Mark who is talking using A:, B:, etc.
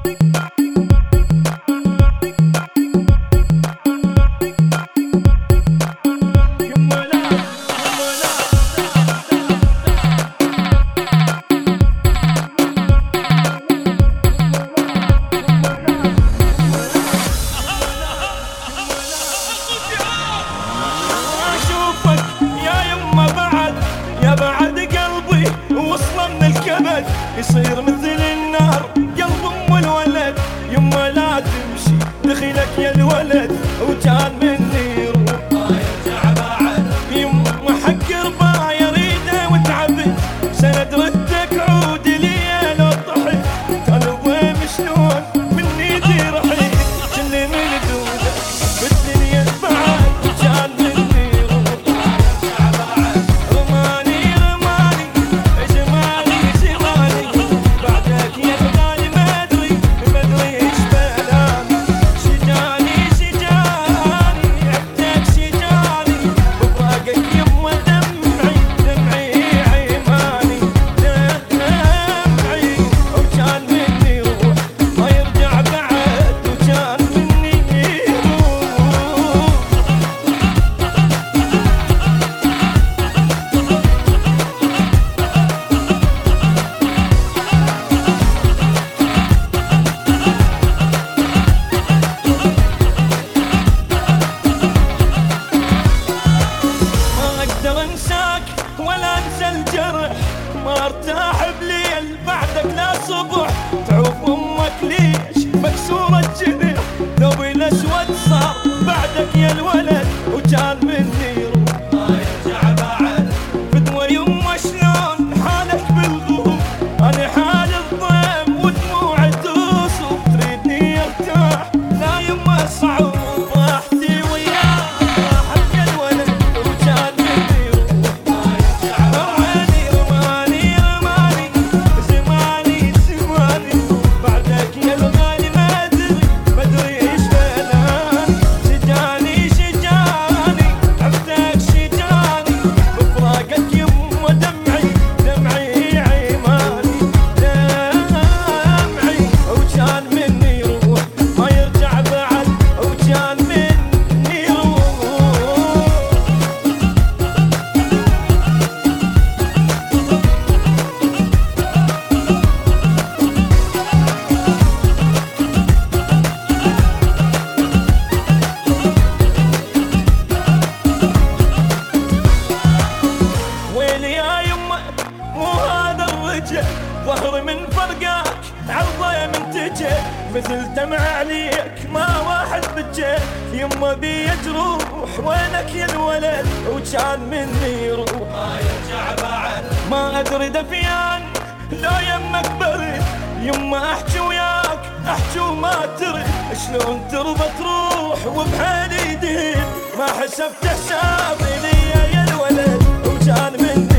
A: يصير مثل النار قلب ام الولد، يما لا تمشي دخيلك يا الولد، وكان مني يروح ما يرجع بعد. يما حق ربا يريده وتعبت، سند ردك عود لي لو طحت، قلبي مشلون من ايدي رحيت، كل من دونه بالدنيا بعد، وكان مني يروح ما يرجع بعد. رماني رماني جمالي جمالي بعدك يا الغالي، ما ادري ايش بلاني، شجاني شجاني عبدك شجاني، بفراقك يما دمعي دمعي عيماني دمعي، وكان مني يروح ما يرجع بعد، وكان مني يروح. ما اقدر انساك ولا انسى الجرح، ما ارتاح بليل بعدك لا صبح، تعوف امك ليش مكسورة الجرح، ثوبي الاسود صار بعدك يا الولد، وكان مني يروح ما يرجع بعد. فدوى يما شلون حالك بالغوم، انا حال الضيم ودموع توصل، تريدني ارتاح لا يما صعب، راحتي وياك راحت يا الولد، وكان مني يروح ما يرجع بعد. رماني رماني زماني زماني بعدك يا الغالي، ما ادري ايش بلاني، شجاني شجاني عبدك شجاني، بفراقك يما دمعي دمعي عيماني دمعي، وكان مني يروح ما يرجع بعد، وكان مني يروح. ويلي يا يما مو هذا الرجل، ظهري من فرقاك عرضه منتجه، مثل دمع عليك ما واحد بجه، يما بي جروح وينك يا الولد، وكان مني يروح ما يرجع بعد. ما ادري دفيان لو يمك برد، يما احكي وياك احكي وما ترد، شلون ترضى تروح وبحالي دين، ما حسبت حسابي لي يا الولد، وكان مني